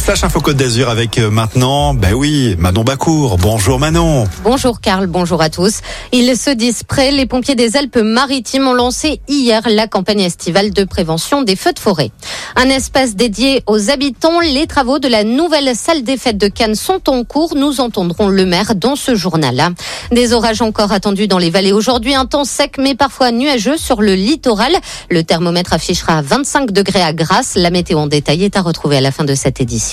Flash Info Côte d'Azur avec maintenant, Manon Bacour. Bonjour Manon. Bonjour Karl, bonjour à tous. Ils se disent prêts. Les pompiers des Alpes-Maritimes ont lancé hier la campagne estivale de prévention des feux de forêt. Un espace dédié aux habitants. Les travaux de la nouvelle salle des fêtes de Cannes sont en cours. Nous entendrons le maire dans ce journal. Des orages encore attendus dans les vallées aujourd'hui. Un temps sec mais parfois nuageux sur le littoral. Le thermomètre affichera 25 degrés à Grasse. La météo en détail est à retrouver à la fin de cette édition.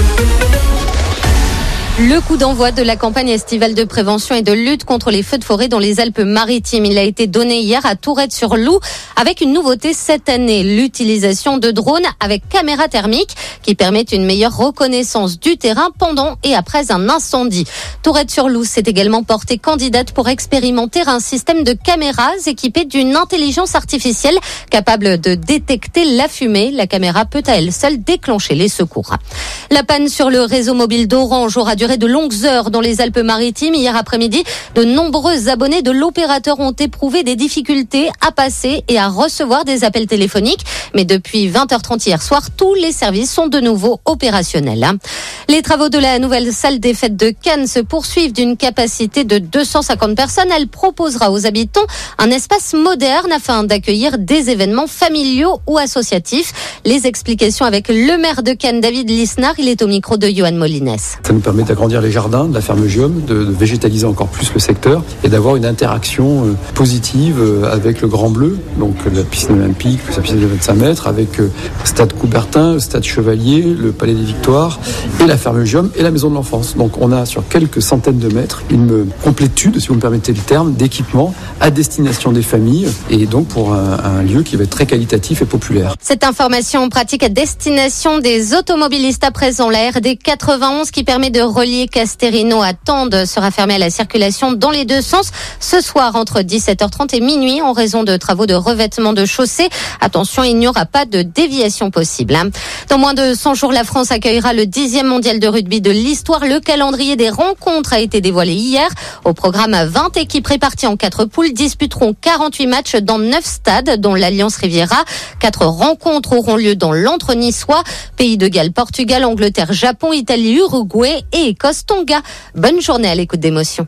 Le coup d'envoi de la campagne estivale de prévention et de lutte contre les feux de forêt dans les Alpes-Maritimes. Il a été donné hier à Tourette-sur-Loup avec une nouveauté cette année, l'utilisation de drones avec caméra thermique qui permettent une meilleure reconnaissance du terrain pendant et après un incendie. Tourette-sur-Loup s'est également portée candidate pour expérimenter un système de caméras équipé d'une intelligence artificielle capable de détecter la fumée. La caméra peut à elle seule déclencher les secours. La panne sur le réseau mobile d'Orange aura duré de longues heures dans les Alpes-Maritimes. Hier après-midi, de nombreux abonnés de l'opérateur ont éprouvé des difficultés à passer et à recevoir des appels téléphoniques. Mais depuis 20h30 hier soir, tous les services sont de nouveau opérationnels. Les travaux de la nouvelle salle des fêtes de Cannes se poursuivent d'une capacité de 250 personnes. Elle proposera aux habitants un espace moderne afin d'accueillir des événements familiaux ou associatifs. Les explications avec le maire de Cannes, David Lisnard. Il est au micro de Johan Molines. Ça nous permet d'agrandir les jardins de la ferme Gium, de végétaliser encore plus le secteur et d'avoir une interaction positive avec le Grand Bleu, donc la piscine olympique, la piscine de 25 mètres, avec le stade Coubertin, le stade Chevalier, le palais des Victoires et la ferme Gium et la maison de l'enfance. Donc on a sur quelques centaines de mètres une complétude, si vous me permettez le terme, d'équipements à destination des familles et donc pour un lieu qui va être très qualitatif et populaire. Cette information pratique à destination des automobilistes à présent, la RD 91 qui permet de relier Casterino à Tende sera fermée à la circulation dans les deux sens ce soir entre 17h30 et minuit en raison de travaux de revêtement de chaussée. Attention, il n'y aura pas de déviation possible. Dans moins de 100 jours, la France accueillera le 10e mondial de rugby de l'histoire. Le calendrier des rencontres a été dévoilé hier. Au programme, 20 équipes réparties en 4 poules disputeront 48 matchs dans 9 stades, dont l'Alliance Riviera. 4 rencontres auront lieu dans l'entre-niçois, Pays de Galles, Portugal, Angleterre, Japon, Italie, Uruguay et Écosse, Tonga. Bonne journée à l'écoute d'Émotion.